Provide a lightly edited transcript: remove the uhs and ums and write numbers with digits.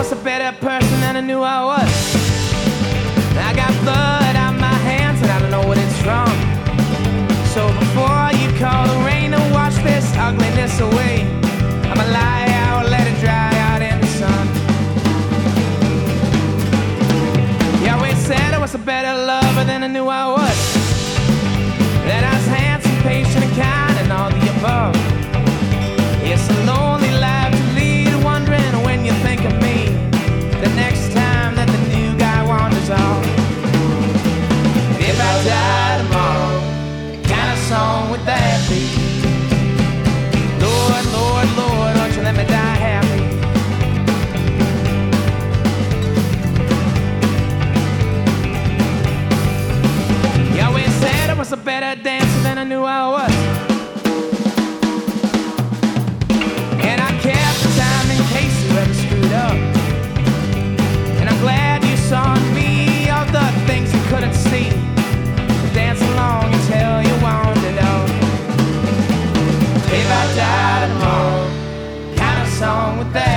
was a better person than I knew I was. I got blood on my hands and I don't know what it's from. So before you call the rain to wash this ugliness away, I'ma lie out, let it dry out in the sun. Yahweh said I was a better lover than I knew I was, that I was handsome, patient, and kind, and all the above. It's a lonely life to lead, wondering when you think of me the next time that the new guy wanders off. If I die tomorrow, what kind of song would that be? Lord, Lord, Lord, won't you let me die happy? Yahweh said I was a better dancer than I knew I was, and I kept the time in case you ever screwed up. And I'm glad you saw in me all the things you couldn't see, to dance along until you wandered off. If I die tomorrow, what kind of song would that